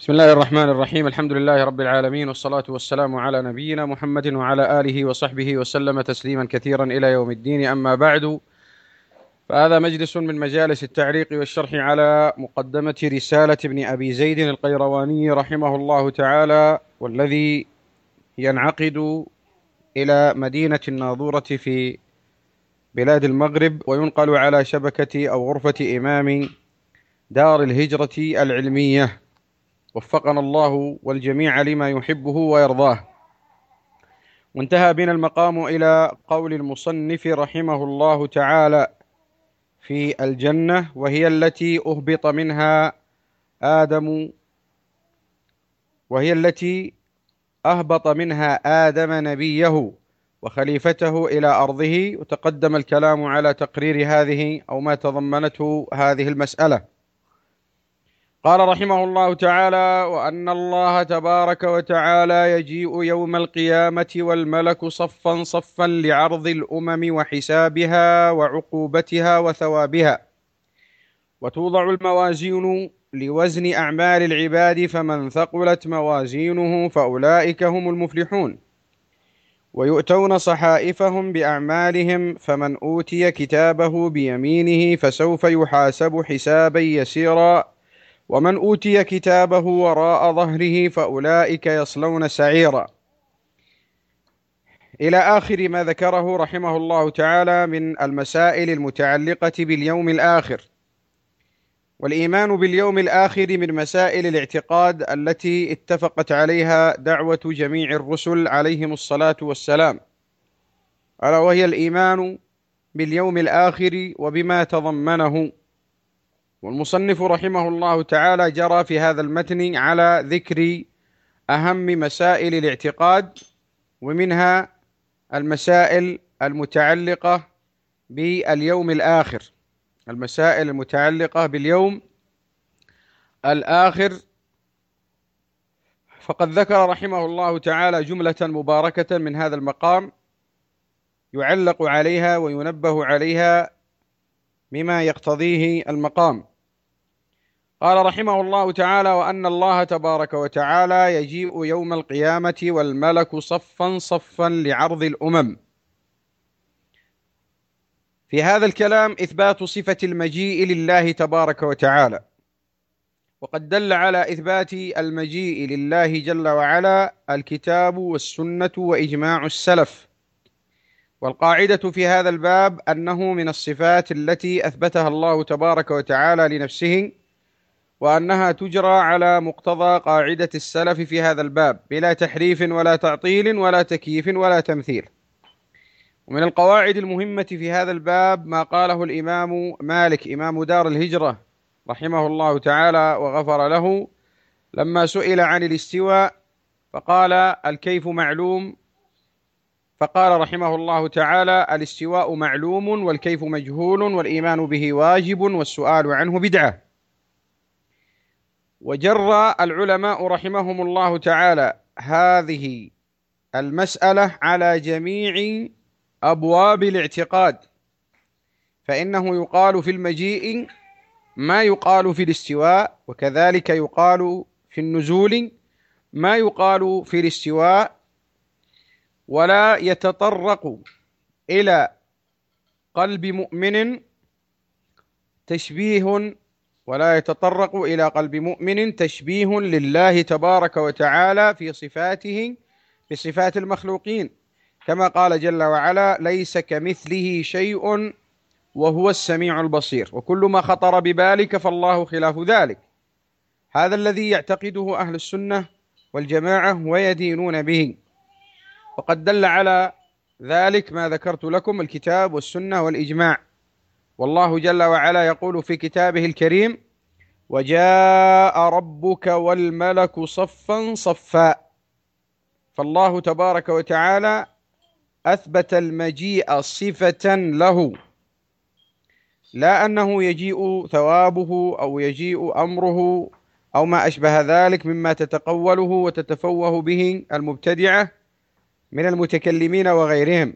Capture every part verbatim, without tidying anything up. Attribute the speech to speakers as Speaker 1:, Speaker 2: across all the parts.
Speaker 1: بسم الله الرحمن الرحيم. الحمد لله رب العالمين، والصلاة والسلام على نبينا محمد وعلى آله وصحبه وسلم تسليما كثيرا إلى يوم الدين. أما بعد، فهذا مجلس من مجالس التعليق والشرح على مقدمة رسالة ابن أبي زيد القيرواني رحمه الله تعالى، والذي ينعقد إلى مدينة الناظورة في بلاد المغرب، وينقل على شبكة أو غرفة إمام دار الهجرة العلمية، وفقنا الله والجميع لما يحبه ويرضاه. وانتهى بنا المقام إلى قول المصنف رحمه الله تعالى في الجنة، وهي التي أهبط منها آدم وهي التي أهبط منها آدم نبيه وخليفته إلى أرضه. وتقدم الكلام على تقرير هذه أو ما تضمنته هذه المسألة. قال رحمه الله تعالى: وأن الله تبارك وتعالى يجيء يوم القيامة والملك صفا صفا لعرض الأمم وحسابها وعقوبتها وثوابها، وتوضع الموازين لوزن أعمال العباد، فمن ثقلت موازينه فأولئك هم المفلحون، ويؤتون صحائفهم بأعمالهم، فمن أوتي كتابه بيمينه فسوف يحاسب حسابا يسيرا، ومن أوتي كتابه وراء ظهره فأولئك يصلون سعيرا، إلى آخر ما ذكره رحمه الله تعالى من المسائل المتعلقة باليوم الآخر. والإيمان باليوم الآخر من مسائل الاعتقاد التي اتفقت عليها دعوة جميع الرسل عليهم الصلاة والسلام، ألا وهي الإيمان باليوم الآخر وبما تضمنه. والمصنف رحمه الله تعالى جرى في هذا المتن على ذكر أهم مسائل الاعتقاد، ومنها المسائل المتعلقة باليوم الآخر المسائل المتعلقة باليوم الآخر فقد ذكر رحمه الله تعالى جملة مباركة من هذا المقام يعلق عليها وينبه عليها مما يقتضيه المقام. قال رحمه الله تعالى: وأن الله تبارك وتعالى يجيء يوم القيامة والملك صفا صفا لعرض الأمم. في هذا الكلام إثبات صفة المجيء لله تبارك وتعالى، وقد دل على إثبات المجيء لله جل وعلا الكتاب والسنة وإجماع السلف. والقاعدة في هذا الباب أنه من الصفات التي أثبتها الله تبارك وتعالى لنفسه، وأنها تجرى على مقتضى قاعدة السلف في هذا الباب بلا تحريف ولا تعطيل ولا تكييف ولا تمثيل. ومن القواعد المهمة في هذا الباب ما قاله الإمام مالك إمام دار الهجرة رحمه الله تعالى وغفر له، لما سئل عن الاستواء فقال: الكيف معلوم، فقال رحمه الله تعالى: الاستواء معلوم والكيف مجهول، والإيمان به واجب والسؤال عنه بدعة. وجر العلماء رحمهم الله تعالى هذه المسألة على جميع أبواب الاعتقاد، فإنه يقال في المجيء ما يقال في الاستواء، وكذلك يقال في النزول ما يقال في الاستواء، ولا يتطرق إلى قلب مؤمن تشبيه ولا يتطرق إلى قلب مؤمن تشبيه لله تبارك وتعالى في صفاته في صفات المخلوقين، كما قال جل وعلا: ليس كمثله شيء وهو السميع البصير. وكل ما خطر ببالك فالله خلاف ذلك. هذا الذي يعتقده أهل السنة والجماعة ويدينون به، وقد دل على ذلك ما ذكرت لكم: الكتاب والسنة والإجماع. والله جل وعلا يقول في كتابه الكريم: وجاء ربك والملك صفا صفا. فالله تبارك وتعالى أثبت المجيء صفة له، لا أنه يجيء ثوابه أو يجيء أمره أو ما أشبه ذلك مما تتقوله وتتفوه به المبتدعة من المتكلمين وغيرهم.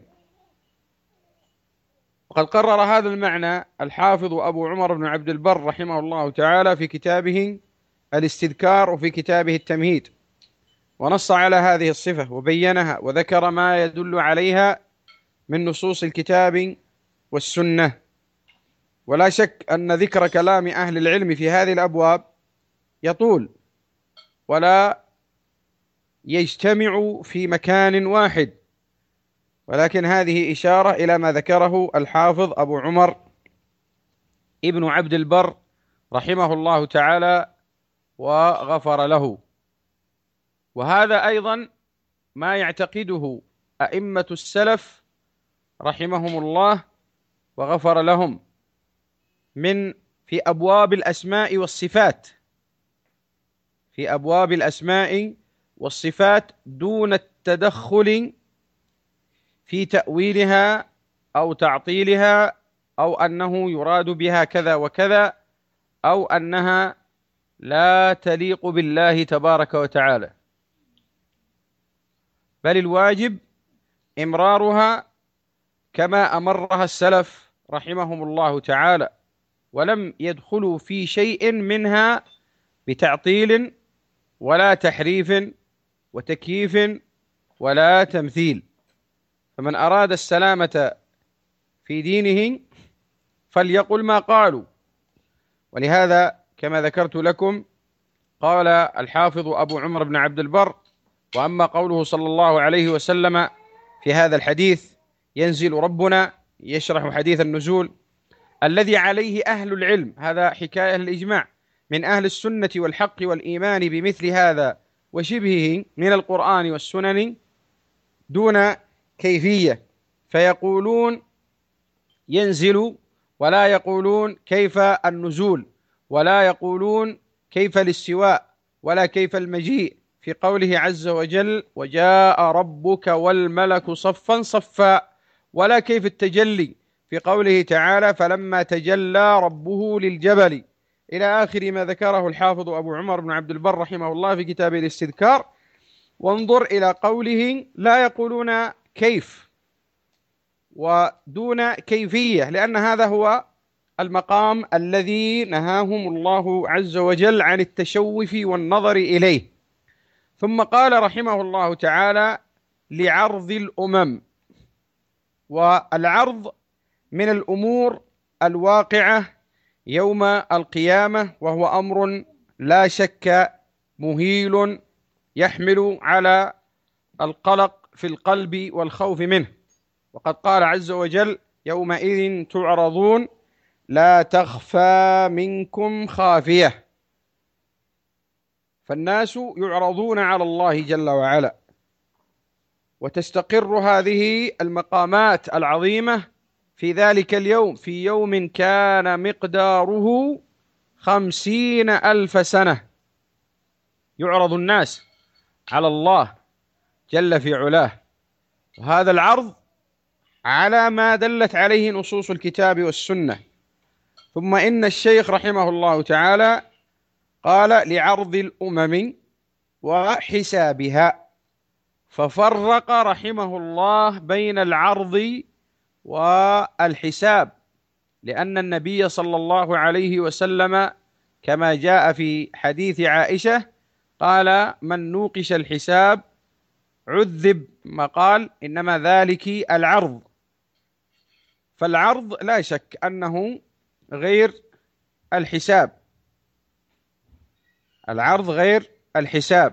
Speaker 1: وقد قرر هذا المعنى الحافظ أبو عمر بن عبد البر رحمه الله تعالى في كتابه الاستذكار وفي كتابه التمهيد، ونص على هذه الصفة وبينها وذكر ما يدل عليها من نصوص الكتاب والسنة. ولا شك أن ذكر كلام أهل العلم في هذه الأبواب يطول ولا يجتمع في مكان واحد، ولكن هذه إشارة إلى ما ذكره الحافظ أبو عمر ابن عبد البر رحمه الله تعالى وغفر له. وهذا أيضا ما يعتقده أئمة السلف رحمهم الله وغفر لهم من في أبواب الأسماء والصفات، في أبواب الأسماء والصفات دون التدخل في تأويلها أو تعطيلها أو أنه يراد بها كذا وكذا أو أنها لا تليق بالله تبارك وتعالى، بل الواجب إمرارها كما أمرها السلف رحمهم الله تعالى، ولم يدخلوا في شيء منها بتعطيل ولا تحريف وتكييف ولا تمثيل. فمن أراد السلامة في دينه فليقل ما قالوا. ولهذا كما ذكرت لكم قال الحافظ أبو عمر بن عبد البر: وأما قوله صلى الله عليه وسلم في هذا الحديث ينزل ربنا، يشرح حديث النزول الذي عليه أهل العلم، هذا حكاية الإجماع من أهل السنة والحق والإيمان بمثل هذا وشبهه من القرآن والسنن دون كيفية، فيقولون ينزل ولا يقولون كيف النزول، ولا يقولون كيف الاستواء ولا كيف المجيء، في قوله عز وجل: وجاء ربك والملك صفا صفا، ولا كيف التجلي في قوله تعالى: فلما تجلى ربه للجبل، إلى آخر ما ذكره الحافظ أبو عمر بن عبد البر رحمه الله في كتابه الاستذكار. وانظر إلى قوله لا يقولون كيف ودون كيفية، لأن هذا هو المقام الذي نهاهم الله عز وجل عن التشوف والنظر إليه. ثم قال رحمه الله تعالى: لعرض الأمم. والعرض من الأمور الواقعة يوم القيامة، وهو أمر لا شك مهيل يحمل على القلق في القلب والخوف منه. وقد قال عز وجل: يومئذ تعرضون لا تخفى منكم خافية. فالناس يعرضون على الله جل وعلا، وتستقر هذه المقامات العظيمة في ذلك اليوم، في يوم كان مقداره خمسين ألف سنة. يعرض الناس على الله جل في علاه، وهذا العرض على ما دلت عليه نصوص الكتاب والسنة. ثم إن الشيخ رحمه الله تعالى قال: لعرض الأمم وحسابها، ففرق رحمه الله بين العرض والحساب، لأن النبي صلى الله عليه وسلم كما جاء في حديث عائشة قال: من نوقش الحساب عذب، ما قال إنما ذلك العرض. فالعرض لا شك أنه غير الحساب، العرض غير الحساب،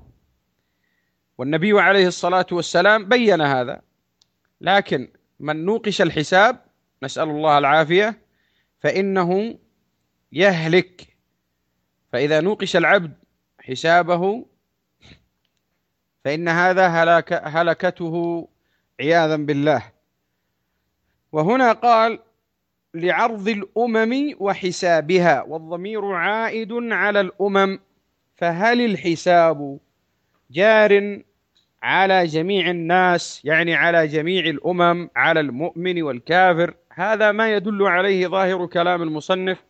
Speaker 1: والنبي عليه الصلاة والسلام بين هذا. لكن من نوقش الحساب، نسأل الله العافية، فإنه يهلك. فإذا نوقش العبد حسابه فإن هذا هلك هلكته عياذا بالله. وهنا قال: لعرض الأمم وحسابها، والضمير عائد على الأمم، فهل الحساب جار على جميع الناس، يعني على جميع الأمم، على المؤمن والكافر؟ هذا ما يدل عليه ظاهر كلام المصنف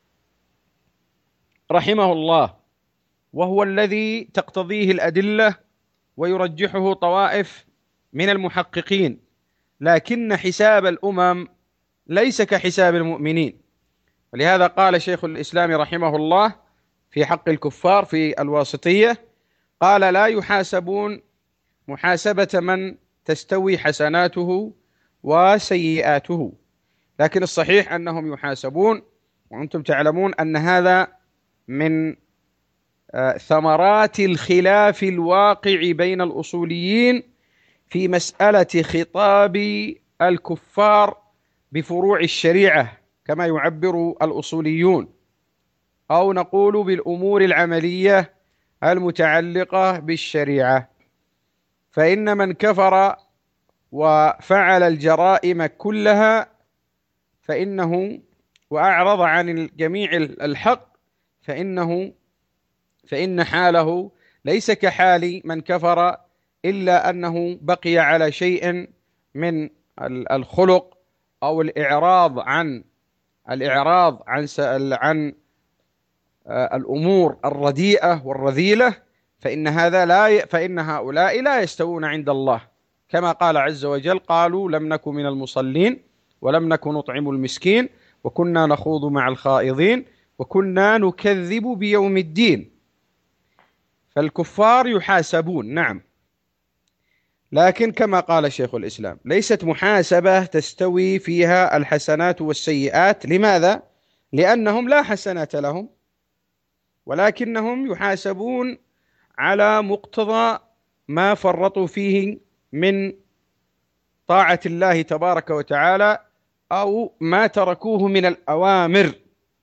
Speaker 1: رحمه الله، وهو الذي تقتضيه الأدلة ويرجحه طوائف من المحققين. لكن حساب الأمم ليس كحساب المؤمنين، ولهذا قال شيخ الإسلام رحمه الله: في حق الكفار في الواسطية، قال لا يحاسبون محاسبة من تستوي حسناته وسيئاته، لكن الصحيح أنهم يحاسبون. وأنتم تعلمون أن هذا من ثمرات الخلاف الواقع بين الأصوليين في مسألة خطاب الكفار بفروع الشريعة كما يعبر الأصوليون، أو نقول بالأمور العملية المتعلقة بالشريعة. فإن من كفر وفعل الجرائم كلها فإنه وأعرض عن جميع الحق فإنه فإن حاله ليس كحال من كفر، إلا أنه بقي على شيء من الخلق أو الإعراض عن الإعراض عن عن الأمور الرديئة والرذيلة، فإن هذا لا فإن هؤلاء لا يستوون عند الله، كما قال عز وجل: قالوا لم نكن من المصلين ولم نكن نطعم المسكين وكنا نخوض مع الخائضين وكنا نكذب بيوم الدين. فالكفار يحاسبون نعم، لكن كما قال شيخ الإسلام ليست محاسبة تستوي فيها الحسنات والسيئات. لماذا؟ لأنهم لا حسنات لهم، ولكنهم يحاسبون على مقتضى ما فرطوا فيه من طاعة الله تبارك وتعالى أو ما تركوه من الأوامر.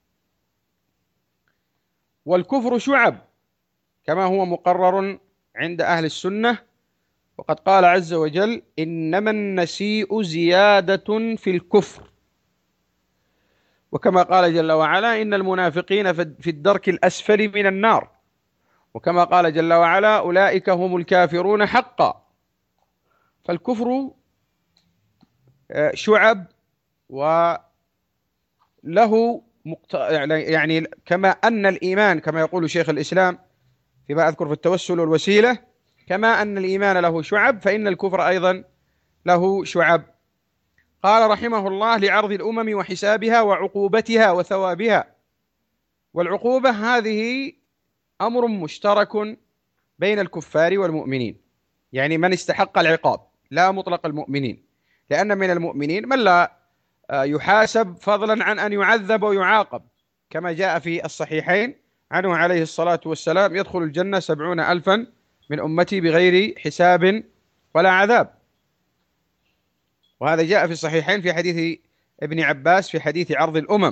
Speaker 1: والكفر شعب كما هو مقرر عند أهل السنة، وقد قال عز وجل: إنما النسيء زيادة في الكفر. وكما قال جل وعلا: إن المنافقين في الدرك الأسفل من النار. وكما قال جل وعلا: أولئك هم الكافرون حقا. فالكفر شعب، وله مقت... يعني كما أن الإيمان كما يقول شيخ الإسلام فيما أذكر في التوسل والوسيلة، كما أن الإيمان له شعب فإن الكفر أيضا له شعب. قال رحمه الله: لعرض الأمم وحسابها وعقوبتها وثوابها. والعقوبة هذه أمر مشترك بين الكفار والمؤمنين، يعني من استحق العقاب لا مطلق المؤمنين، لأن من المؤمنين من لا يحاسب فضلا عن أن يعذب ويعاقب، كما جاء في الصحيحين عنه عليه الصلاة والسلام: يدخل الجنة سبعون ألفا من أمتي بغير حساب ولا عذاب. وهذا جاء في الصحيحين في حديث ابن عباس في حديث عرض الأمم.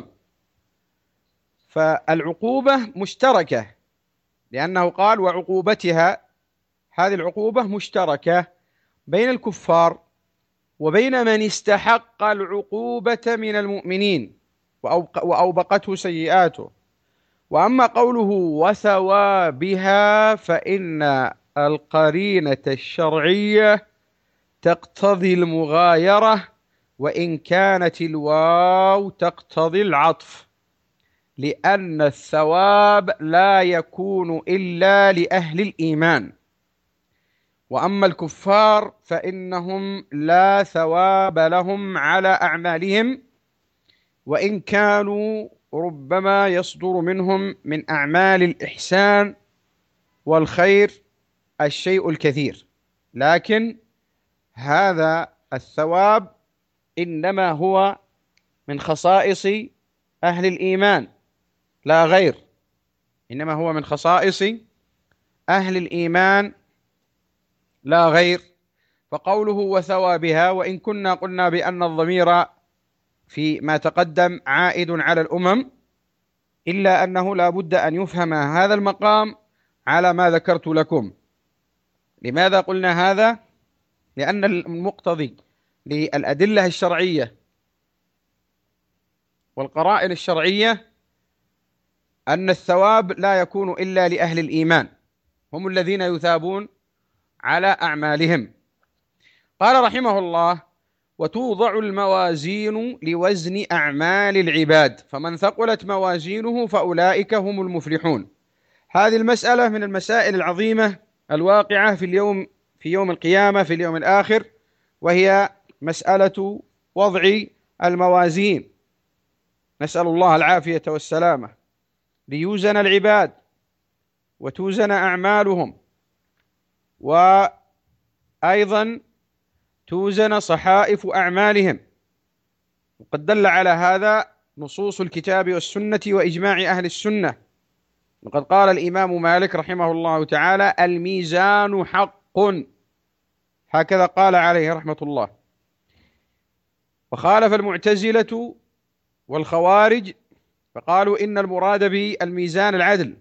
Speaker 1: فالعقوبة مشتركة، لأنه قال: وعقوبتها. هذه العقوبة مشتركة بين الكفار وبين من استحق العقوبة من المؤمنين وأوبقته سيئاته. وأما قوله وثوابها فإن القرينة الشرعية تقتضي المغايرة، وإن كانت الواو تقتضي العطف، لأن الثواب لا يكون إلا لأهل الإيمان، وأما الكفار فإنهم لا ثواب لهم على أعمالهم، وإن كانوا ربما يصدر منهم من أعمال الإحسان والخير الشيء الكثير، لكن هذا الثواب إنما هو من خصائص أهل الإيمان لا غير، إنما هو من خصائص أهل الإيمان لا غير. فقوله وثوابها، وإن كنا قلنا بأن الضمير في ما تقدم عائد على الأمم، إلا أنه لا بد أن يفهم هذا المقام على ما ذكرت لكم. لماذا قلنا هذا؟ لأن المقتضي للأدلة الشرعية والقرائن الشرعية أن الثواب لا يكون إلا لأهل الإيمان، هم الذين يثابون على أعمالهم. قال رحمه الله: وتوضع الموازين لوزن أعمال العباد، فمن ثقلت موازينه فأولئك هم المفلحون. هذه المسألة من المسائل العظيمة الواقعة في اليوم في يوم القيامة في اليوم الآخر، وهي مسألة وضع الموازين. نسأل الله العافية والسلامة، ليوزن العباد وتوزن أعمالهم، وأيضا توزن صحائف أعمالهم. وقد دل على هذا نصوص الكتاب والسنة وإجماع أهل السنة. وقد قال الإمام مالك رحمه الله تعالى: الميزان حق، هكذا قال عليه رحمة الله. وخالف المعتزلة والخوارج فقالوا إن المراد بالميزان العدل،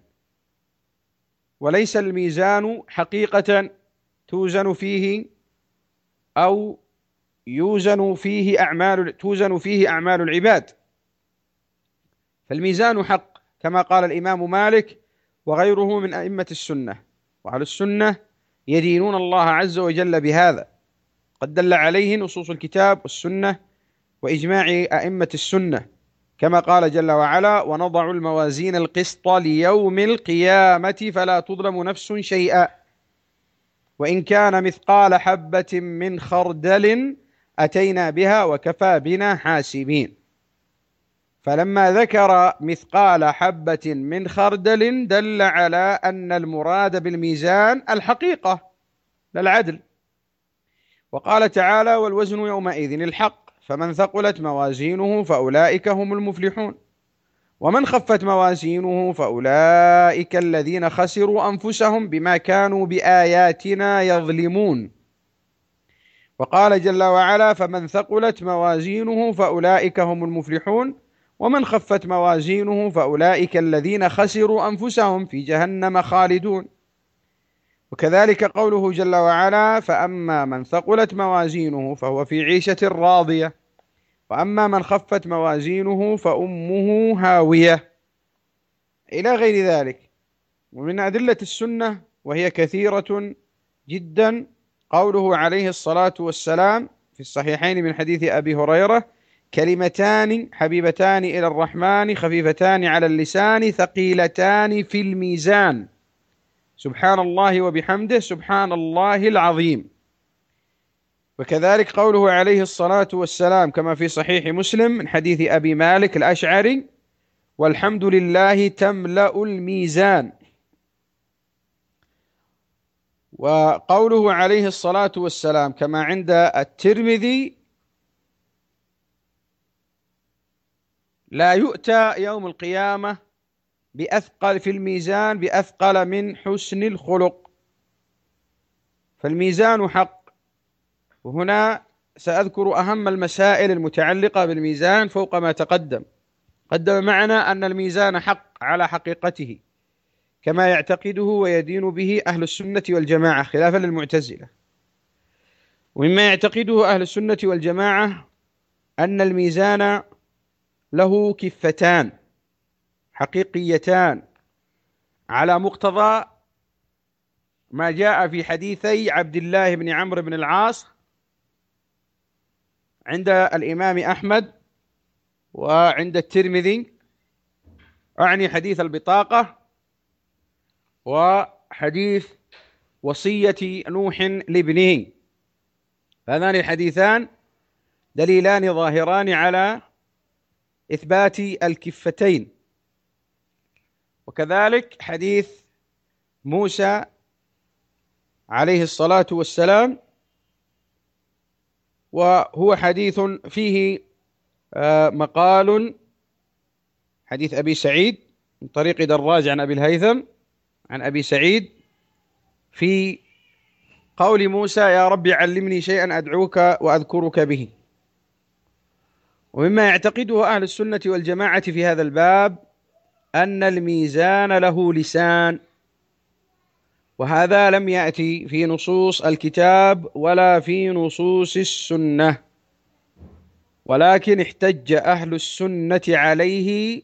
Speaker 1: وليس الميزان حقيقة توزن فيه أو يوزن فيه أعمال توزن فيه أعمال العباد. فالميزان حق كما قال الإمام مالك وغيره من أئمة السنة، وأهل السنة يدينون الله عز وجل بهذا، قد دل عليه نصوص الكتاب والسنة وإجماع أئمة السنة، كما قال جل وعلا: ونضع الموازين القسط ليوم القيامة فلا تظلم نفس شيئا وإن كان مثقال حبة من خردل أتينا بها وكفى بنا حاسبين. فلما ذكر مثقال حبة من خردل دل على أن المراد بالميزان الحقيقة لا العدل. وقال تعالى: والوزن يومئذ الحق فمن ثقلت موازينه فأولئك هم المفلحون ومن خفت موازينه فأولئك الذين خسروا أنفسهم بما كانوا بآياتنا يظلمون. وقال جل وعلا: فمن ثقلت موازينه فأولئك هم المفلحون ومن خفت موازينه فأولئك الذين خسروا أنفسهم في جهنم خالدون. وكذلك قوله جل وعلا: فأما من ثقلت موازينه فهو في عيشة راضية وأما من خفت موازينه فأمه هاوية، إلى غير ذلك. ومن أدلة السنة وهي كثيرة جدا قوله عليه الصلاة والسلام في الصحيحين من حديث أبي هريرة: كلمتان حبيبتان إلى الرحمن خفيفتان على اللسان ثقيلتان في الميزان سبحان الله وبحمده سبحان الله العظيم. وكذلك قوله عليه الصلاة والسلام كما في صحيح مسلم من حديث أبي مالك الأشعري: والحمد لله تملأ الميزان. وقوله عليه الصلاة والسلام كما عند الترمذي: لا يؤتى يوم القيامة بأثقل في الميزان بأثقل من حسن الخلق. فالميزان حق. وهنا سأذكر أهم المسائل المتعلقة بالميزان فوق ما تقدم. قدم معنا أن الميزان حق على حقيقته كما يعتقده ويدين به أهل السنة والجماعة خلافا للمعتزلة. ومما يعتقده أهل السنة والجماعة أن الميزان له كفتان حقيقيتان على مقتضى ما جاء في حديثي عبد الله بن عمرو بن العاص عند الإمام أحمد وعند الترمذي، أعني حديث البطاقة وحديث وصية نوح لابنه. هذان الحديثان دليلان ظاهران على إثبات الكفتين. وكذلك حديث موسى عليه الصلاة والسلام، وهو حديث فيه مقال، حديث أبي سعيد من طريق دراج عن أبي الهيثم عن أبي سعيد في قول موسى: يا رب علمني شيئا أدعوك وأذكرك به. ومما يعتقده أهل السنة والجماعة في هذا الباب أن الميزان له لسان، وهذا لم يأتي في نصوص الكتاب ولا في نصوص السنة، ولكن احتج أهل السنة عليه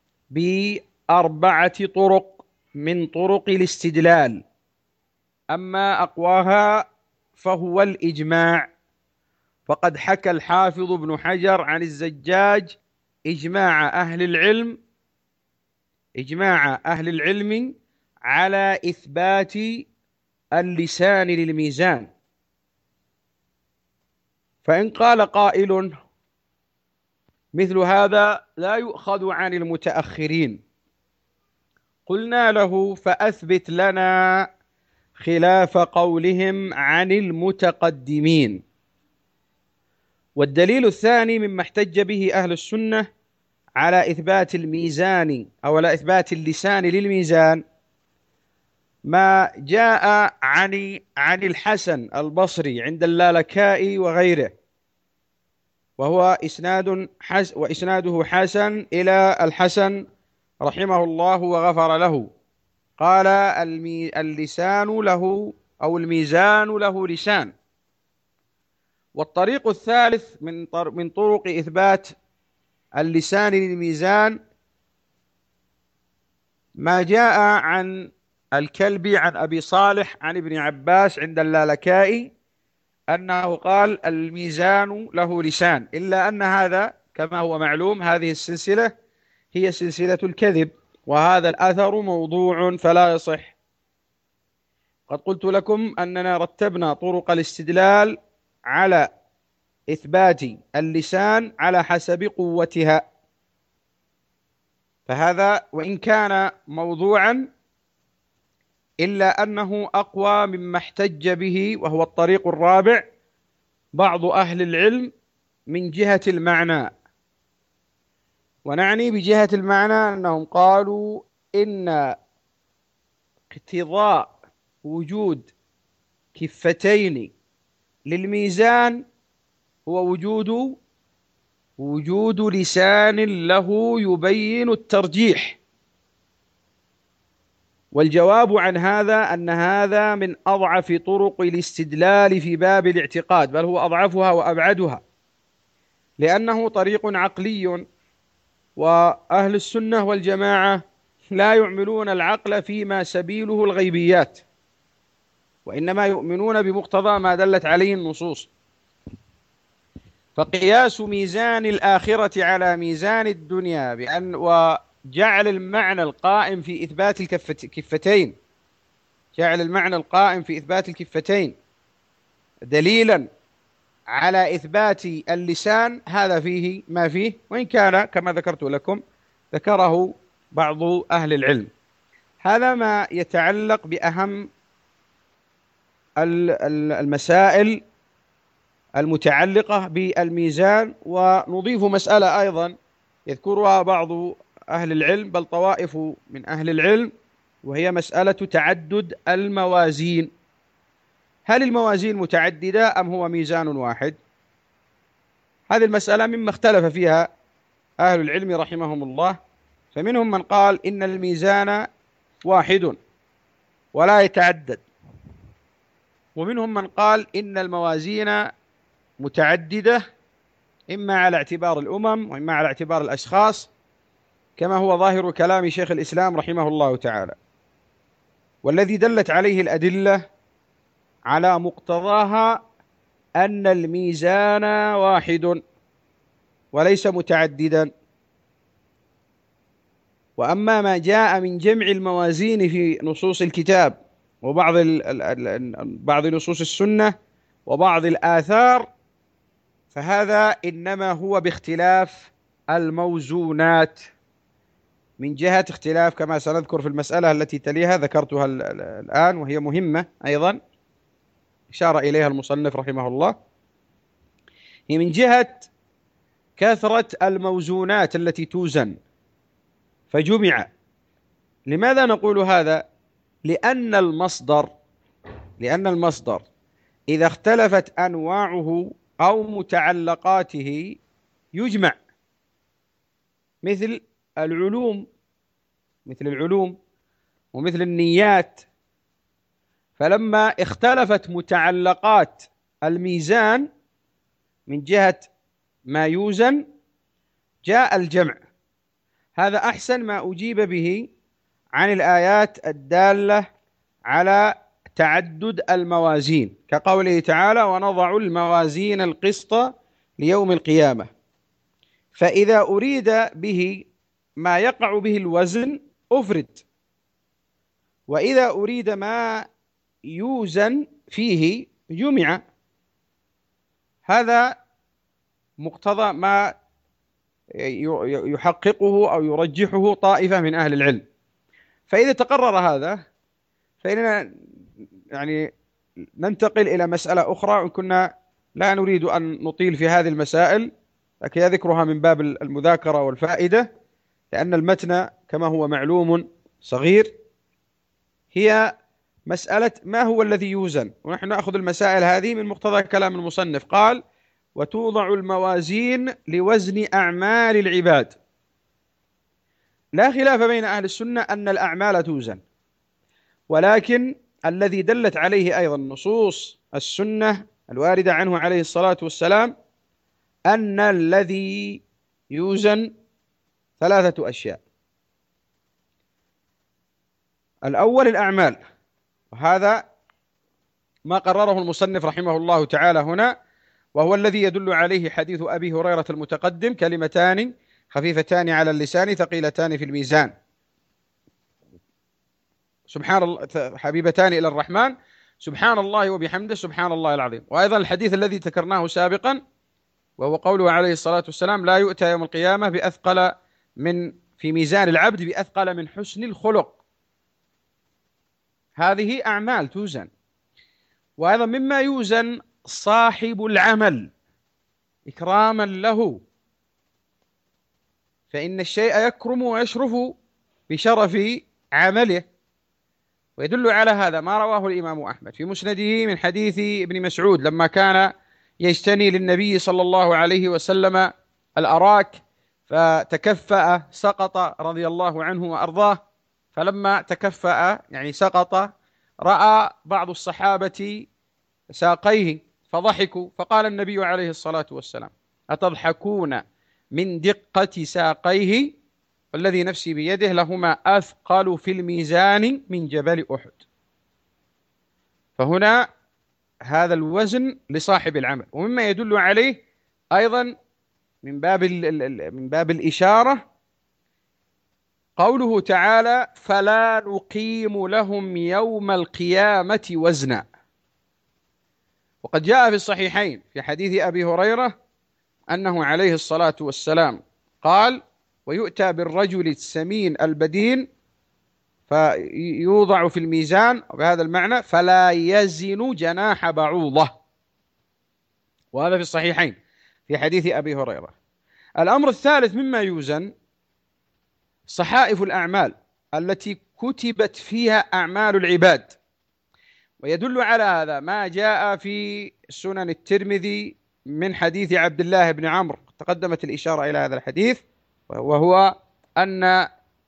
Speaker 1: بأربعة طرق من طرق الاستدلال، أما أقواها فهو الإجماع. فقد حكى الحافظ ابن حجر عن الزجاج إجماع أهل العلم إجماع أهل العلم على إثبات اللسان للميزان. فإن قال قائل مثل هذا لا يؤخذ عن المتأخرين، قلنا له: فأثبت لنا خلاف قولهم عن المتقدمين. والدليل الثاني مما احتج به أهل السنة على إثبات الميزان أو على إثبات اللسان للميزان ما جاء عن عن الحسن البصري عند اللالكائي وغيره، وهو إسناد حس وإسناده حسن إلى الحسن رحمه الله وغفر له. قال: المي اللسان له أو الميزان له لسان. والطريق الثالث من طر من طرق إثبات اللسان للميزان ما جاء عن الكلبي عن أبي صالح عن ابن عباس عند اللالكائي أنه قال: الميزان له لسان، إلا أن هذا كما هو معلوم هذه السلسلة هي سلسلة الكذب، وهذا الأثر موضوع فلا يصح. قد قلت لكم أننا رتبنا طرق الاستدلال على إثبات اللسان على حسب قوتها، فهذا وإن كان موضوعا إلا أنه أقوى مما احتج به، وهو الطريق الرابع، بعض أهل العلم من جهة المعنى. ونعني بجهة المعنى أنهم قالوا إن اقتضاء وجود كفتين للميزان هو وجود وجود لسان له يبين الترجيح. والجواب عن هذا أن هذا من أضعف طرق الاستدلال في باب الاعتقاد، بل هو أضعفها وأبعدها، لأنه طريق عقلي، وأهل السنة والجماعة لا يعملون العقل فيما سبيله الغيبيات، وإنما يؤمنون بمقتضى ما دلت عليه النصوص. فقياس ميزان الآخرة على ميزان الدنيا بأن وجعل المعنى القائم في إثبات الكفتين جعل المعنى القائم في إثبات الكفتين دليلا على إثبات اللسان، هذا فيه ما فيه، وإن كان كما ذكرت لكم ذكره بعض أهل العلم. هذا ما يتعلق بأهم المسائل المتعلقة بالميزان. ونضيف مسألة أيضا يذكرها بعض أهل العلم، بل طوائف من أهل العلم، وهي مسألة تعدد الموازين. هل الموازين متعددة أم هو ميزان واحد؟ هذه المسألة مما اختلف فيها أهل العلم رحمهم الله، فمنهم من قال إن الميزان واحد ولا يتعدد، ومنهم من قال إن الموازين متعددة، إما على اعتبار الأمم وإما على اعتبار الأشخاص، كما هو ظاهر كلام شيخ الإسلام رحمه الله تعالى، والذي دلت عليه الأدلة على مقتضاها أن الميزان واحد وليس متعددا. وأما ما جاء من جمع الموازين في نصوص الكتاب وبعض بعض نصوص السنة وبعض الآثار، فهذا إنما هو باختلاف الموزونات، من جهة اختلاف كما سنذكر في المسألة التي تليها ذكرتها الآن، وهي مهمة أيضا إشار إليها المصنف رحمه الله، هي من جهة كثرة الموزونات التي توزن فجمع. لماذا نقول هذا؟ لأن المصدر لأن المصدر إذا اختلفت أنواعه أو متعلقاته يجمع، مثل العلوم مثل العلوم ومثل النيات. فلما اختلفت متعلقات الميزان من جهة ما يوزن جاء الجمع. هذا أحسن ما أجيب به عن الآيات الدالة على تعدد الموازين، كقوله تعالى: ونضع الموازين القسط ليوم القيامة. فإذا أريد به ما يقع به الوزن أفرد، وإذا أريد ما يوزن فيه جمع. هذا مقتضى ما يحققه أو يرجحه طائفة من أهل العلم. فإذا تقرر هذا فإننا يعني ننتقل إلى مسألة أخرى، وإن كنا لا نريد أن نطيل في هذه المسائل، لكن ذكرها من باب المذاكرة والفائدة، لأن المتن كما هو معلوم صغير. هي مسألة ما هو الذي يوزن، ونحن نأخذ المسائل هذه من مقتضى كلام المصنف. قال: وتوضع الموازين لوزن أعمال العباد. لا خلاف بين أهل السنة أن الأعمال توزن، ولكن الذي دلت عليه أيضا نصوص السنة الواردة عنه عليه الصلاة والسلام أن الذي يوزن ثلاثة أشياء. الأول الأعمال، وهذا ما قرره المصنف رحمه الله تعالى هنا، وهو الذي يدل عليه حديث أبي هريرة المتقدم: كلمتان خفيفتان على اللسان ثقيلتان في الميزان، سبحان الله، حبيبتان إلى الرحمن، سبحان الله وبحمده سبحان الله العظيم. وأيضا الحديث الذي ذكرناه سابقا، وهو قوله عليه الصلاة والسلام: لا يؤتى يوم القيامة بأثقل من في ميزان العبد بأثقل من حسن الخلق. هذه أعمال توزن. وأيضا مما يوزن صاحب العمل إكراما له، فإن الشيء يكرم ويشرف بشرف عمله. ويدل على هذا ما رواه الإمام أحمد في مسنده من حديث ابن مسعود لما كان يجتني للنبي صلى الله عليه وسلم الأراك فتكفأ سقط رضي الله عنه وأرضاه، فلما تكفأ يعني سقط رأى بعض الصحابة ساقيه فضحكوا، فقال النبي عليه الصلاة والسلام: أتضحكون من دقة ساقيه؟ والذي نفسي بيده لهما أثقل في الميزان من جبل أحد. فهنا هذا الوزن لصاحب العمل. ومما يدل عليه أيضا من باب من باب الإشارة قوله تعالى: فلا نقيم لهم يوم القيامة وزنا. وقد جاء في الصحيحين في حديث أبي هريرة أنه عليه الصلاة والسلام قال: ويؤتى بالرجل السمين البدين فيوضع في الميزان، وبهذا المعنى فلا يزن جناح بعوضة. وهذا في الصحيحين في حديث أبي هريرة. الأمر الثالث مما يوزن صحائف الأعمال التي كتبت فيها أعمال العباد. ويدل على هذا ما جاء في سنن الترمذي من حديث عبد الله بن عمرو، تقدمت الإشارة إلى هذا الحديث، وهو أن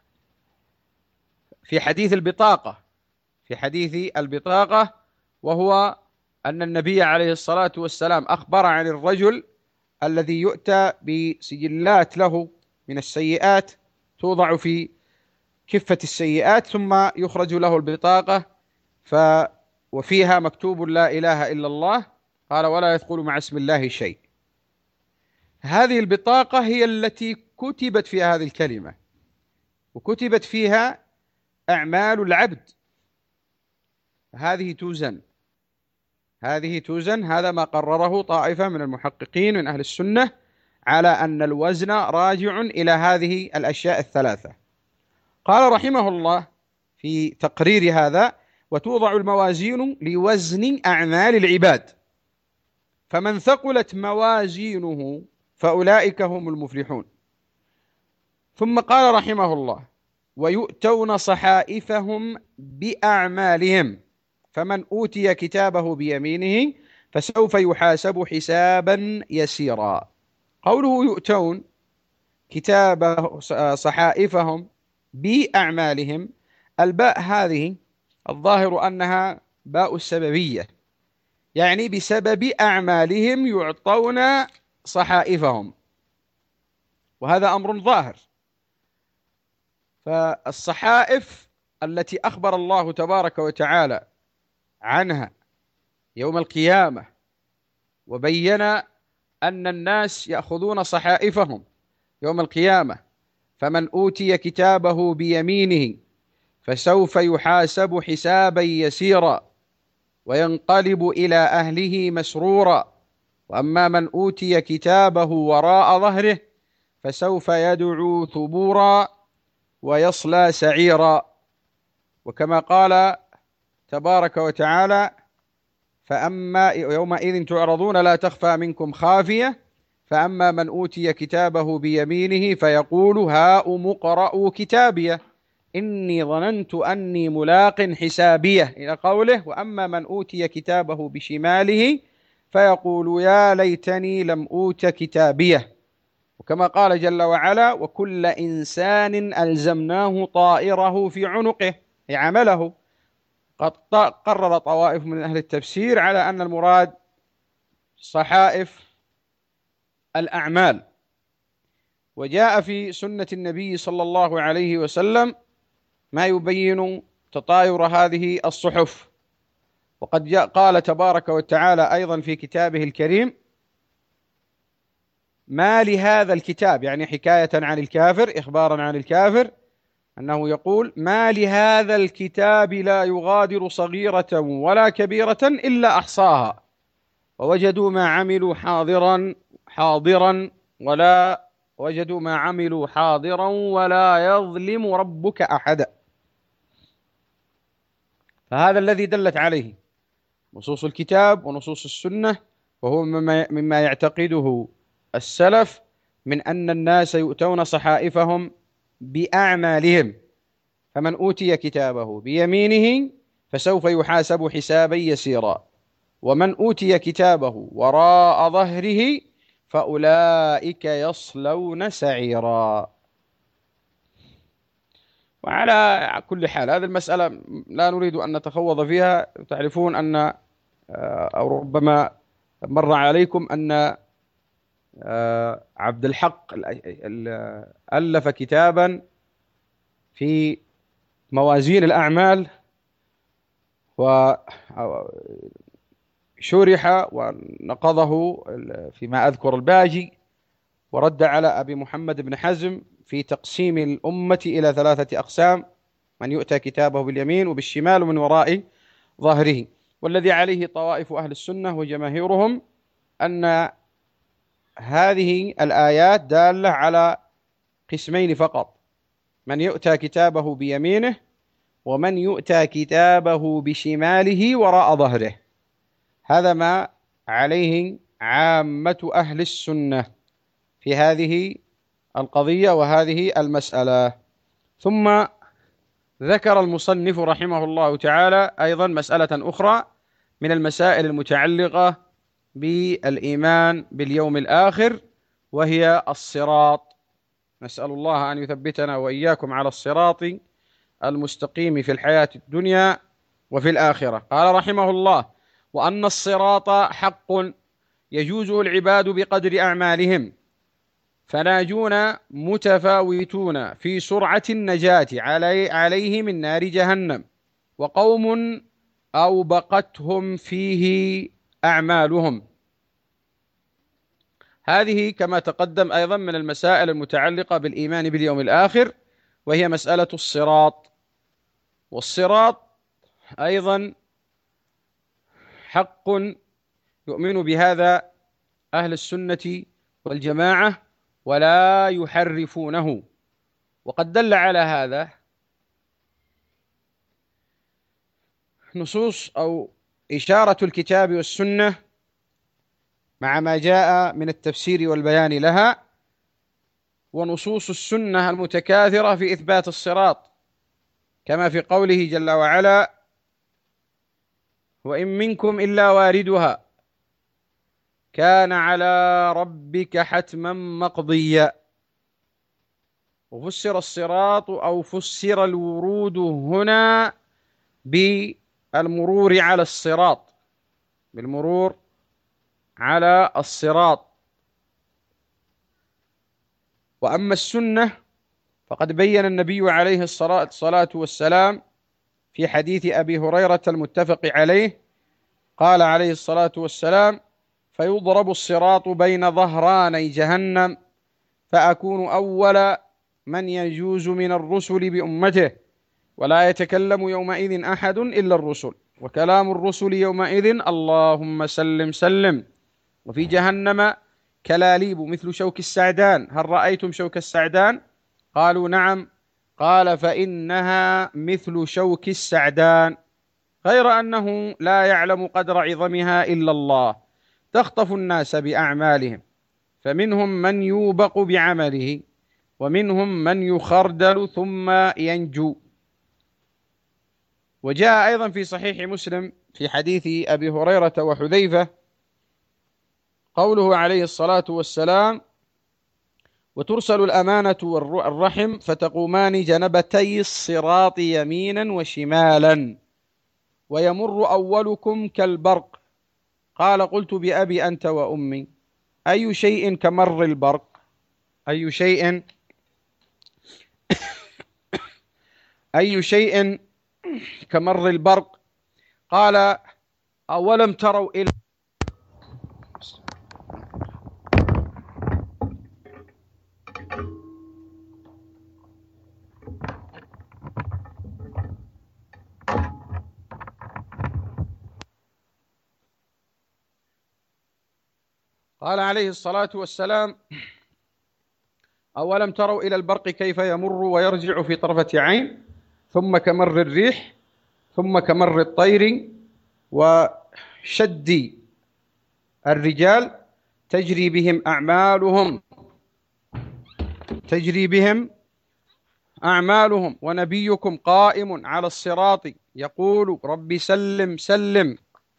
Speaker 1: في حديث البطاقة في حديث البطاقة وهو أن النبي عليه الصلاة والسلام أخبر عن الرجل الذي يؤتى بسجلات له من السيئات توضع في كفة السيئات، ثم يخرج له البطاقة ف وفيها مكتوب لا إله إلا الله، قال: ولا يثقل مع اسم الله شيء. هذه البطاقة هي التي كتبت فيها هذه الكلمة، وكتبت فيها أعمال العبد. هذه توزن هذه توزن هذا ما قرره طائفة من المحققين من أهل السنة على أن الوزن راجع إلى هذه الأشياء الثلاثة. قال رحمه الله في تقرير هذا: وتوضع الموازين لوزن أعمال العباد، فمن ثقلت موازينه فأولئك هم المفلحون. ثم قال رحمه الله: ويؤتون صحائفهم بأعمالهم، فمن أوتي كتابه بيمينه فسوف يحاسب حسابا يسيرا. قوله يؤتون كتاب صحائفهم بأعمالهم، الباء هذه الظاهر أنها باء السببية، يعني بسبب أعمالهم يعطون صحائفهم، وهذا أمر ظاهر. فالصحائف التي أخبر الله تبارك وتعالى عنها يوم القيامة وبين أن الناس يأخذون صحائفهم يوم القيامة، فمن أوتي كتابه بيمينه فسوف يحاسب حسابا يسيرا وينقلب إلى أهله مسرورا، وأما من أوتي كتابه وراء ظهره فسوف يدعو ثبورا ويصلى سعيرا. وكما قال تبارك وتعالى: فأما يومئذ تعرضون لا تخفى منكم خافية فأما من أوتي كتابه بيمينه فيقول هاؤم اقرءوا كتابيه إني ظننت أني ملاق حسابيه، إلى قوله: وأما من أوتي كتابه بشماله فيقول يا ليتني لم أوت كتابيه. وكما قال جل وعلا: وكل إنسان ألزمناه طائره في عنقه، أي عمله. قد قرر طوائف من أهل التفسير على أن المراد صحائف الأعمال، وجاء في سنة النبي صلى الله عليه وسلم ما يبين تطاير هذه الصحف. وقد جاء قال تبارك وتعالى أيضا في كتابه الكريم: ما لهذا الكتاب، يعني حكاية عن الكافر، إخبارا عن الكافر، أنه يقول: ما لهذا الكتاب لا يغادر صغيرة ولا كبيرة إلا أحصاها ووجدوا ما عملوا حاضرا حاضرا ولا وجدوا ما عملوا حاضرا ولا يظلم ربك أحدا. فهذا الذي دلت عليه نصوص الكتاب ونصوص السنة، وهو مما مما يعتقده السلف من أن الناس يؤتون صحائفهم بأعمالهم، فمن أوتي كتابه بيمينه فسوف يحاسب حسابا يسيرا، ومن أوتي كتابه وراء ظهره فأولئك يصلون سعيرا. وعلى كل حال هذه المسألة لا نريد أن نتخوض فيها. تعرفون أن أو ربما مر عليكم أن عبد الحق ألف كتابا في موازين الأعمال، وشرح ونقضه فيما أذكر الباجي، ورد على أبي محمد بن حزم في تقسيم الأمة إلى ثلاثة أقسام: من يؤتى كتابه باليمين وبالشمال ومن وراء ظهره. والذي عليه طوائف أهل السنة وجماهيرهم أن هذه الآيات دالة على قسمين فقط: من يؤتى كتابه بيمينه، ومن يؤتى كتابه بشماله وراء ظهره. هذا ما عليه عامة أهل السنة في هذه القضية وهذه المسألة. ثم ذكر المصنف رحمه الله تعالى أيضا مسألة أخرى من المسائل المتعلقة بالإيمان باليوم الآخر، وهي الصراط. نسأل الله أن يثبتنا وإياكم على الصراط المستقيم في الحياة الدنيا وفي الآخرة. قال رحمه الله: وأن الصراط حق يجوزه العباد بقدر أعمالهم، فناجون متفاوتون في سرعة النجاة علي عليه من نار جهنم، وقوم أوبقتهم فيه أعمالهم. هذه كما تقدم أيضا من المسائل المتعلقة بالإيمان باليوم الآخر، وهي مسألة الصراط. والصراط أيضا حق يؤمن بهذا أهل السنة والجماعة ولا يحرفونه. وقد دل على هذا نصوص أو إشارة الكتاب والسنة مع ما جاء من التفسير والبيان لها، ونصوص السنة المتكاثرة في إثبات الصراط، كما في قوله جل وعلا: وإن منكم إلا واردها كان على ربك حتما مقضيا. وفسر الصراط أو فسر الورود هنا بالمرور على الصراط، بالمرور على الصراط. وأما السنة فقد بين النبي عليه الصلاة والسلام في حديث أبي هريرة المتفق عليه، قال عليه الصلاة والسلام: فيضرب الصراط بين ظهراني جهنم فأكون أول من يجوز من الرسل بأمته، ولا يتكلم يومئذ أحد إلا الرسل، وكلام الرسل يومئذ اللهم سلم سلم. وفي جهنم كلاليب مثل شوك السعدان، هل رأيتم شوك السعدان؟ قالوا نعم. قال: فإنها مثل شوك السعدان، غير أنه لا يعلم قدر عظمها إلا الله، تخطف الناس بأعمالهم، فمنهم من يوبق بعمله، ومنهم من يخردل ثم ينجو. وجاء أيضا في صحيح مسلم في حديث أبي هريرة وحذيفة قوله عليه الصلاة والسلام: وترسل الأمانة والرحم فتقومان جنبتي الصراط يمينا وشمالا، ويمر أولكم كالبرق. قال: قلت بأبي أنت وأمي، أي شيء كمر البرق؟ أي شيء أي شيء كمر البرق؟ قال: أولم تروا إلى قال عليه الصلاة والسلام: أولم تروا إلى البرق كيف يمر ويرجع في طرفة عين، ثم كمر الريح، ثم كمر الطير وشد الرجال، تجري بهم أعمالهم تجري بهم أعمالهم ونبيكم قائم على الصراط يقول: رب سلم سلم.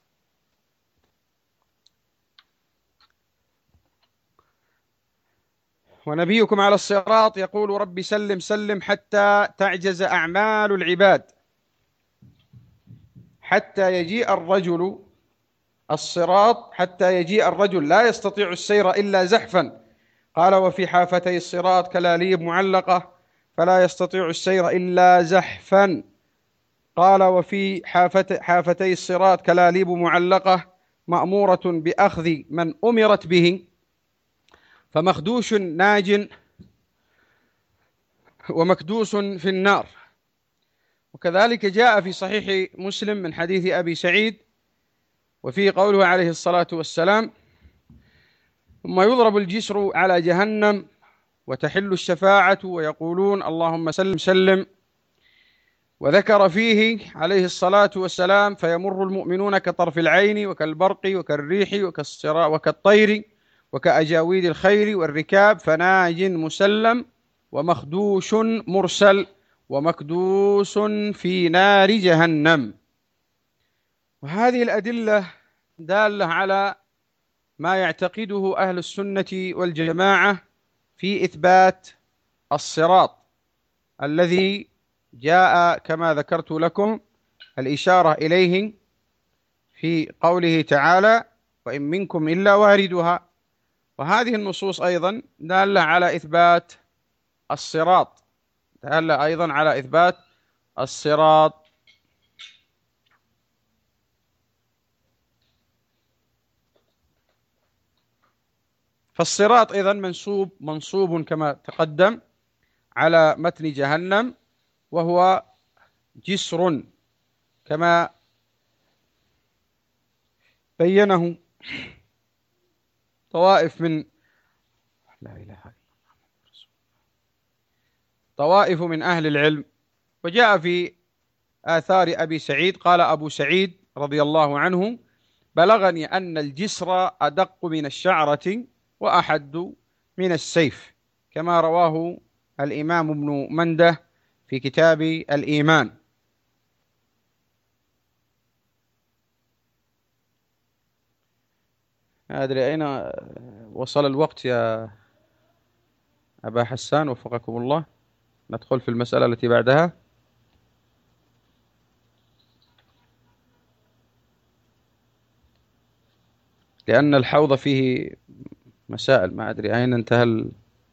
Speaker 1: ونبيكم على الصراط يقول: رب سلم سلم، حتى تعجز أعمال العباد، حتى يجيء الرجل الصراط حتى يجيء الرجل لا يستطيع السير إلا زحفا. قال: وفي حافتي الصراط كلاليب معلقة فلا يستطيع السير إلا زحفا. قال: وفي حافت حافتي الصراط كلاليب معلقة مأمورة بأخذ من أمرت به، فمخدوش ناج ومكدوس في النار. وكذلك جاء في صحيح مسلم من حديث أبي سعيد وفيه قوله عليه الصلاة والسلام: ثم يضرب الجسر على جهنم وتحل الشفاعة ويقولون: اللهم سلم سلم. وذكر فيه عليه الصلاة والسلام: فيمر المؤمنون كطرف العين وكالبرق وكالريح وكالطير وكأجاويد الخير والركاب، فناج مسلم ومخدوش مرسل ومكدوس في نار جهنم. وهذه الأدلة دالة على ما يعتقده أهل السنة والجماعة في إثبات الصراط الذي جاء كما ذكرت لكم الإشارة إليه في قوله تعالى: وإن منكم إلا واردها. وهذه النصوص أيضا دالة على إثبات الصراط دالة أيضا على إثبات الصراط. فالصراط إذن منصوب منصوب كما تقدم على متن جهنم، وهو جسر كما بينه طوائف من لا إله إلا الله طوائف من أهل العلم. وجاء في آثار أبي سعيد قال أبو سعيد رضي الله عنه: بلغني أن الجسر أدق من الشعرة وأحد من السيف، كما رواه الإمام ابن منده في كتاب الإيمان. أدري أين وصل الوقت يا أبا حسان وفقكم الله، ندخل في المسألة التي بعدها. لأن الحوض فيه مسائل، ما أدري أين انتهى ال...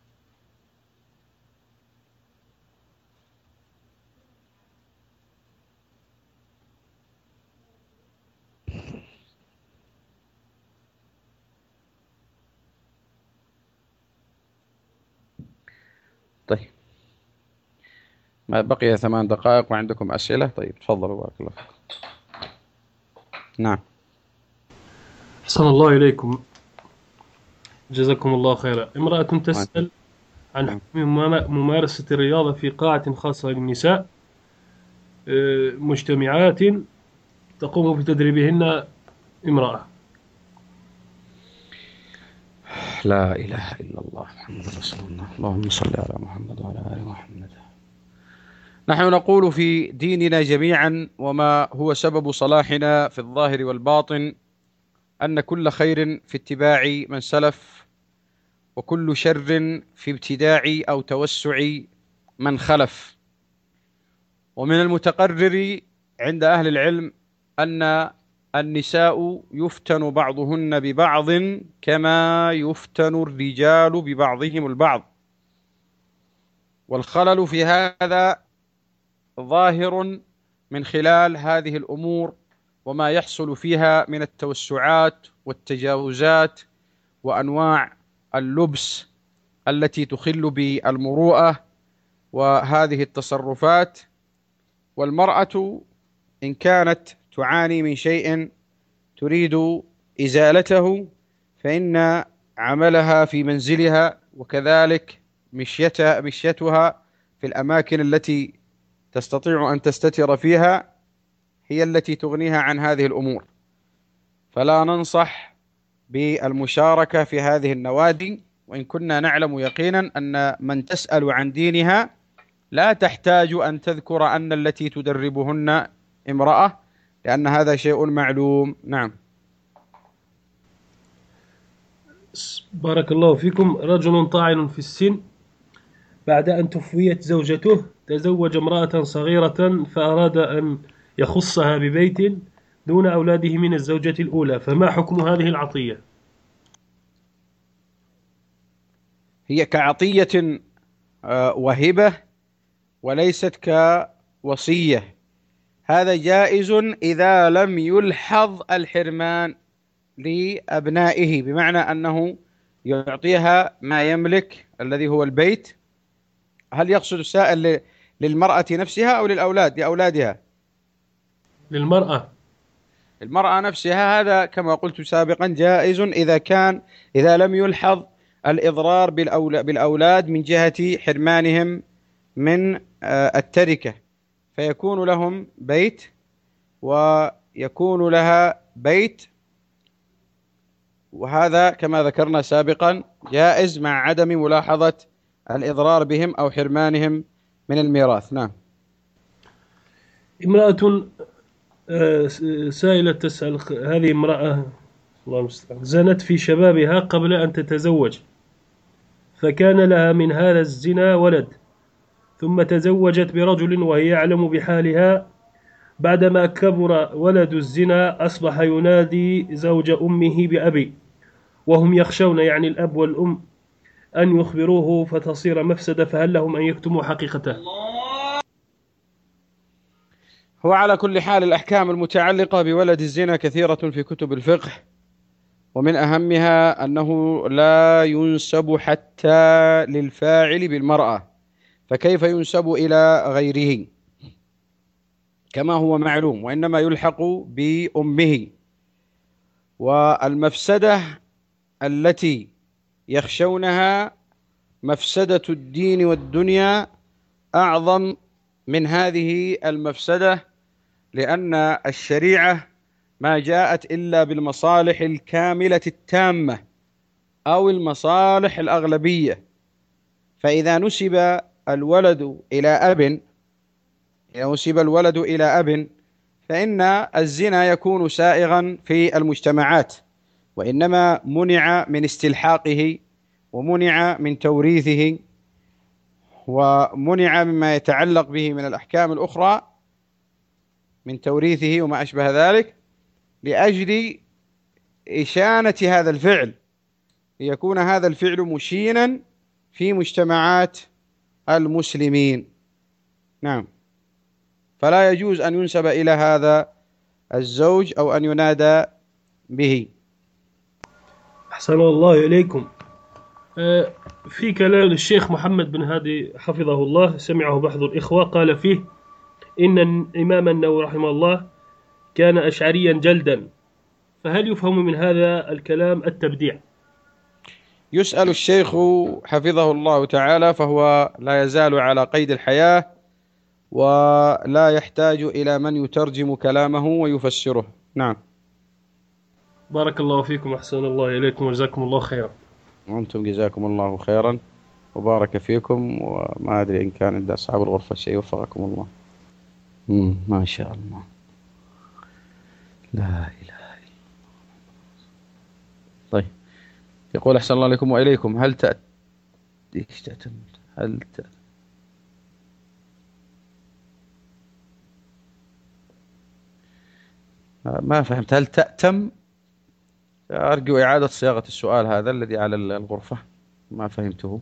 Speaker 1: طيب، ما بقي ثمان دقائق وعندكم أسئلة. طيب تفضلوا، بارك الله فيكم. نعم.
Speaker 2: أحسن الله إليكم، جزاكم الله خيرا. امرأة تسأل: عن حكم ممارسة الرياضة في قاعة خاصة للنساء مجتمعات تقوم بتدريبهن امرأة.
Speaker 1: لا إله إلا الله محمد رسول الله. اللهم صل على محمد وعلى آل محمد. نحن نقول في ديننا جميعا وما هو سبب صلاحنا في الظاهر والباطن أن كل خير في اتباع من سلف، وكل شر في ابتداع أو توسع من خلف. ومن المتقرر عند أهل العلم أن النساء يفتن بعضهن ببعض كما يفتن الرجال ببعضهم البعض، والخلل في هذا ظاهر من خلال هذه الأمور وما يحصل فيها من التوسعات والتجاوزات وأنواع اللبس التي تخل بالمروءة وهذه التصرفات. والمرأة إن كانت تعاني من شيء تريد إزالته فإن عملها في منزلها وكذلك مشيتها في الأماكن التي تستطيع أن تستتر فيها هي التي تغنيها عن هذه الأمور. فلا ننصح بالمشاركة في هذه النوادي، وإن كنا نعلم يقينا أن من تسأل عن دينها لا تحتاج أن تذكر أن التي تدربهن امرأة، لأن هذا شيء معلوم. نعم.
Speaker 2: بارك الله فيكم. رجل طاعن في السن بعد أن توفيت زوجته تزوج امرأة صغيرة فأراد أن يخصها ببيت دون أولاده من الزوجة الأولى، فما حكم هذه العطية؟
Speaker 1: هي كعطية وهبة وليست كوصية. هذا جائز إذا لم يلحظ الحرمان لأبنائه، بمعنى أنه يعطيها ما يملك الذي هو البيت. هل يقصد السائل للمرأة نفسها أو للأولاد لأولادها؟
Speaker 2: للمرأة.
Speaker 1: المرأة نفسها. هذا كما قلت سابقا جائز إذا كان إذا لم يلحظ الإضرار بالأولاد من جهة حرمانهم من التركة، فيكون لهم بيت ويكون لها بيت، وهذا كما ذكرنا سابقا جائز مع عدم ملاحظة الإضرار بهم أو حرمانهم من الميراث. نعم.
Speaker 2: امرأة سائلة تسأل، هذه امرأة الله المستعان زنت في شبابها قبل أن تتزوج، فكان لها من هذا الزنا ولد، ثم تزوجت برجل وهي يعلم بحالها. بعدما كبر ولد الزنا أصبح ينادي زوج أمه بأبي، وهم يخشون يعني الأب والأم أن يخبروه فتصير مفسدة، فهل لهم أن يكتموا حقيقته؟
Speaker 1: هو على كل حال الأحكام المتعلقة بولد الزنا كثيرة في كتب الفقه، ومن أهمها أنه لا ينسب حتى للفاعل بالمرأة، فكيف ينسب إلى غيره كما هو معلوم، وإنما يلحق بأمه. والمفسدة التي يخشونها مفسدة الدين والدنيا أعظم من هذه المفسدة، لأن الشريعة ما جاءت إلا بالمصالح الكاملة التامة أو المصالح الأغلبية. فإذا نسب الولد إلى أب إذا نسب الولد إلى أب فإن الزنا يكون سائغا في المجتمعات، وإنما منع من استلحاقه ومنع من توريثه ومنع مما يتعلق به من الأحكام الأخرى من توريثه وما أشبه ذلك لأجل إشانة هذا الفعل، ليكون هذا الفعل مشينا في مجتمعات المسلمين. نعم. فلا يجوز أن ينسب إلى هذا الزوج أو أن ينادى به.
Speaker 2: أحسن الله إليكم. في كلام الشيخ محمد بن هادي حفظه الله سمعه بعض الإخوة قال فيه إن الإمام النووي رحمه الله كان أشعريا جلدا، فهل يفهم من هذا الكلام التبديع؟
Speaker 1: يسأل الشيخ حفظه الله تعالى، فهو لا يزال على قيد الحياة ولا يحتاج إلى من يترجم كلامه ويفسره. نعم.
Speaker 2: بارك الله فيكم، أحسن الله إليكم، وجزاكم الله خيرا.
Speaker 1: وأنتم جزاكم الله خيرا وبارك فيكم. وما أدري إن كان عند أصحاب الغرفة شيء، وفقكم الله. مم. ما شاء الله، لا إله إلا الله. طيب، يقول أحسن الله عليكم وإليكم، هل تأتي هل تأتي ما فهمت، هل تأتم؟ أرجو إعادة صياغة السؤال هذا الذي على الغرفة، ما فهمته.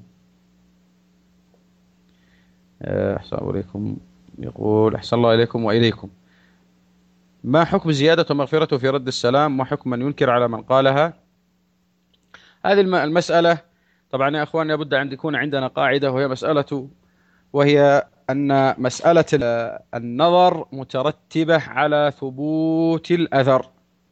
Speaker 1: أحسن الله إليكم. يقول أحسن الله إليكم وإليكم، ما حكم زيادة ومغفرة في رد السلام، وحكم من ينكر على من قالها؟ هذه المسألة طبعا يا أخوان لابد أن يكون عندنا قاعدة، وهي مسألة وهي أن مسألة النظر مترتبة على ثبوت الأثر،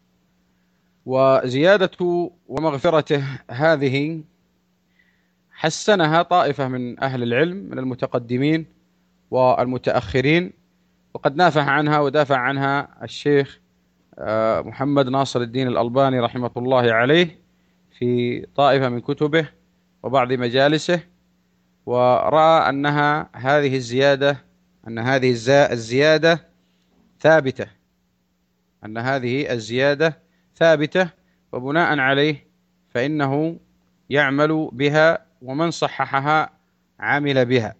Speaker 1: وزيادة ومغفرته هذه حسنها طائفة من أهل العلم من المتقدمين والمتأخرين، وقد نافح عنها ودافع عنها الشيخ محمد ناصر الدين الألباني رحمة الله عليه في طائفة من كتبه وبعض مجالسه، ورأى أنها هذه الزيادة أن هذه الزيادة ثابتة أن هذه الزيادة ثابتة وبناء عليه فإنه يعمل بها، ومن صححها عمل بها.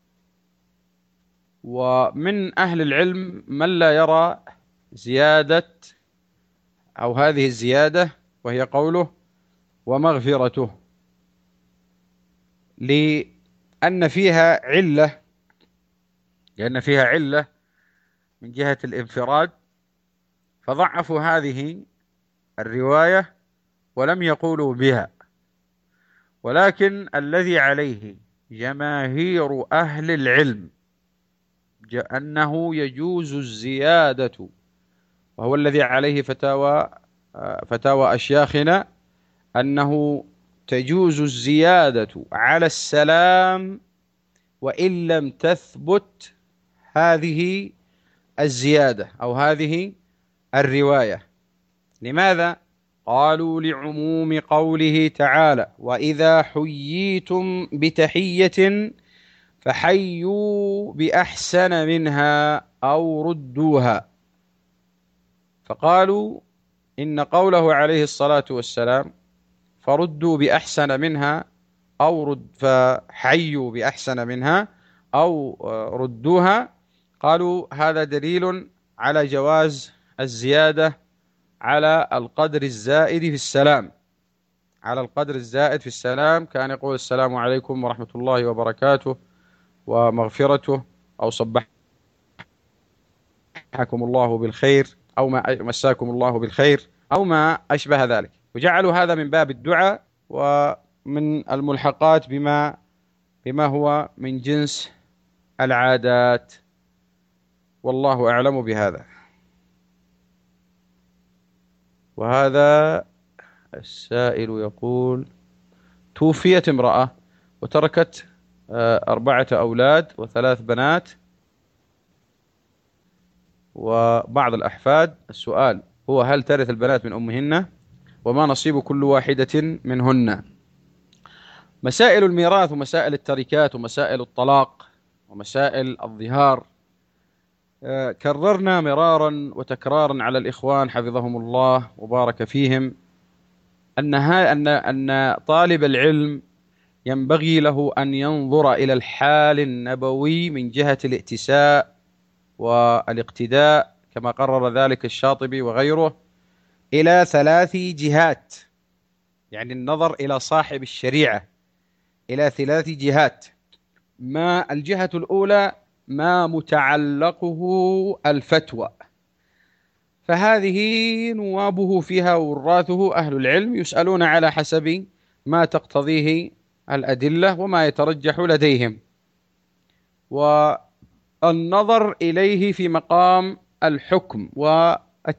Speaker 1: ومن أهل العلم من لا يرى زيادة أو هذه الزيادة، وهي قوله ومغفرته، لأن فيها علة لأن فيها علة من جهة الانفراد، فضعفوا هذه الرواية ولم يقولوا بها. ولكن الذي عليه جماهير أهل العلم أنه يجوز الزيادة، وهو الذي عليه فتاوى فتاوى أشياخنا، أنه تجوز الزيادة على السلام وإن لم تثبت هذه الزيادة أو هذه الرواية. لماذا؟ قالوا لعموم قوله تعالى وإذا حييتم بتحية فحيوا بأحسن منها أو ردوها. فقالوا إن قوله عليه الصلاة والسلام فردوا بأحسن منها أو رد فحيوا بأحسن منها أو ردوها، قالوا هذا دليل على جواز الزيادة على القدر الزائد في السلام على القدر الزائد في السلام كان يقول السلام عليكم ورحمة الله وبركاته ومغفرته، أو صبحكم الله بالخير، أو ما مساكم الله بالخير، أو ما أشبه ذلك. وجعلوا هذا من باب الدعاء ومن الملحقات بما بما هو من جنس العادات، والله أعلم بهذا. وهذا السائل يقول توفيت امرأة وتركت أربعة أولاد وثلاث بنات وبعض الأحفاد. السؤال هو هل ترث البنات من أمهن، وما نصيب كل واحدة منهن؟ مسائل الميراث ومسائل التركات ومسائل الطلاق ومسائل الظهار كررنا مرارا وتكرارا على الإخوان حفظهم الله وبارك فيهم أن أن أن طالب العلم ينبغي له أن ينظر إلى الحال النبوي من جهة الائتساء والاقتداء، كما قرر ذلك الشاطبي وغيره، إلى ثلاث جهات، يعني النظر إلى صاحب الشريعة إلى ثلاث جهات. ما الجهة الأولى ما متعلقه الفتوى، فهذه نوابه فيها وراثه أهل العلم يسألون على حسب ما تقتضيه الأدلة وما يترجح لديهم، والنظر إليه في مقام الحكم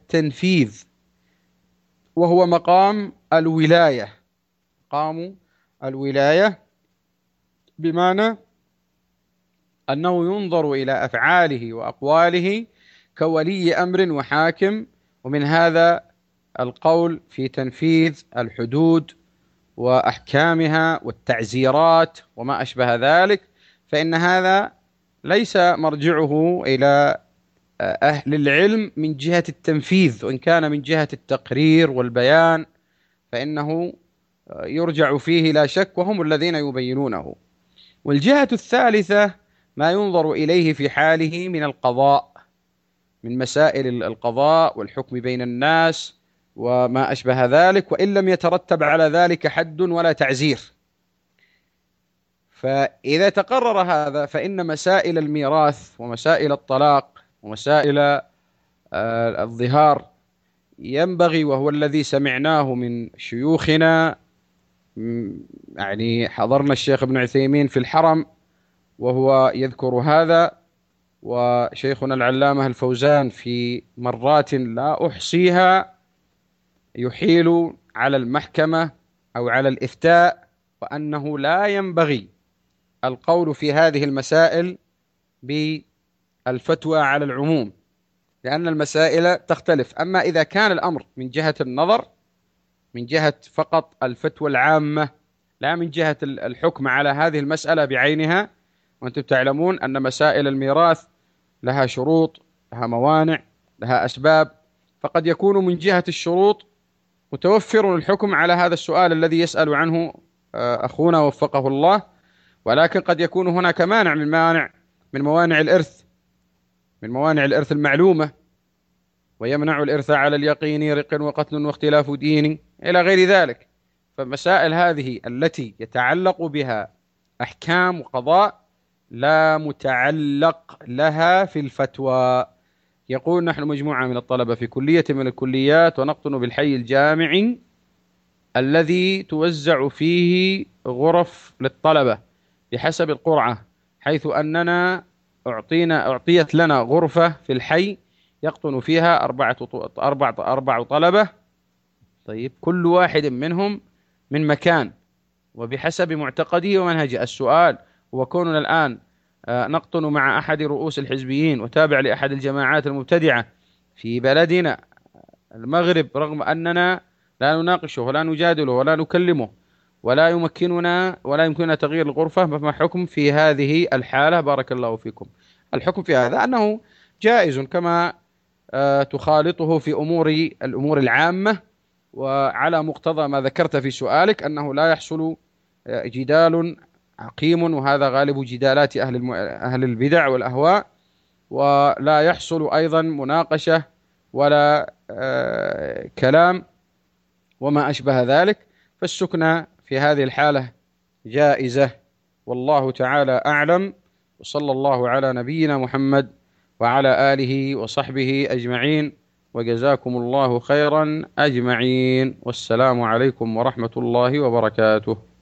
Speaker 1: والتنفيذ، وهو مقام الولاية، مقام الولاية، بمعنى أنه ينظر إلى أفعاله وأقواله كولي أمر وحاكم، ومن هذا القول في تنفيذ الحدود وأحكامها والتعزيرات وما أشبه ذلك، فإن هذا ليس مرجعه إلى أهل العلم من جهة التنفيذ، وإن كان من جهة التقرير والبيان فإنه يرجع فيه لا شك، وهم الذين يبينونه. والجهة الثالثة ما ينظر إليه في حاله من القضاء، من مسائل القضاء والحكم بين الناس وما أشبه ذلك، وإن لم يترتب على ذلك حد ولا تعزير. فإذا تقرر هذا فإن مسائل الميراث ومسائل الطلاق ومسائل الظهار ينبغي، وهو الذي سمعناه من شيوخنا، يعني حضرنا الشيخ ابن عثيمين في الحرم وهو يذكر هذا، وشيخنا العلامة الفوزان في مرات لا أحصيها يحيل على المحكمة أو على الإفتاء، وأنه لا ينبغي القول في هذه المسائل بالفتوى على العموم، لأن المسائل تختلف. أما إذا كان الأمر من جهة النظر، من جهة فقط الفتوى العامة، لا من جهة الحكم على هذه المسألة بعينها، وأنتم تعلمون أن مسائل الميراث لها شروط، لها موانع، لها أسباب، فقد يكون من جهة الشروط متوفر الحكم على هذا السؤال الذي يسأل عنه أخونا وفقه الله، ولكن قد يكون هناك مانع من مانع من موانع الإرث، من موانع الإرث المعلومة، ويمنع الإرث على اليقين رق وقتل واختلاف دين إلى غير ذلك. فمسائل هذه التي يتعلق بها أحكام وقضاء لا متعلق لها في الفتوى. يقول: نحن مجموعة من الطلبة في كلية من الكليات، ونقطن بالحي الجامعي الذي توزع فيه غرف للطلبة بحسب القرعة، حيث أننا أعطينا أعطيت لنا غرفة في الحي يقطن فيها أربعة أربع أربع طلبة. طيب، كل واحد منهم من مكان وبحسب معتقده ومنهجه. السؤال هو كوننا الآن نقطن مع أحد رؤوس الحزبيين وتابع لأحد الجماعات المبتدعة في بلدنا المغرب، رغم أننا لا نناقشه ولا نجادله ولا نكلمه ولا يمكننا ولا يمكننا تغيير الغرفة، فما حكم في هذه الحالة؟ بارك الله فيكم. الحكم في هذا أنه جائز كما تخالطه في أمور الأمور العامة، وعلى مقتضى ما ذكرت في سؤالك أنه لا يحصل جدال عقيم، وهذا غالب جدالات أهل الم... أهل البدع والأهواء، ولا يحصل أيضا مناقشة ولا آه كلام وما أشبه ذلك. فالسكنى في هذه الحالة جائزة، والله تعالى أعلم، وصلى الله على نبينا محمد وعلى آله وصحبه أجمعين، وجزاكم الله خيرا أجمعين، والسلام عليكم ورحمة الله وبركاته.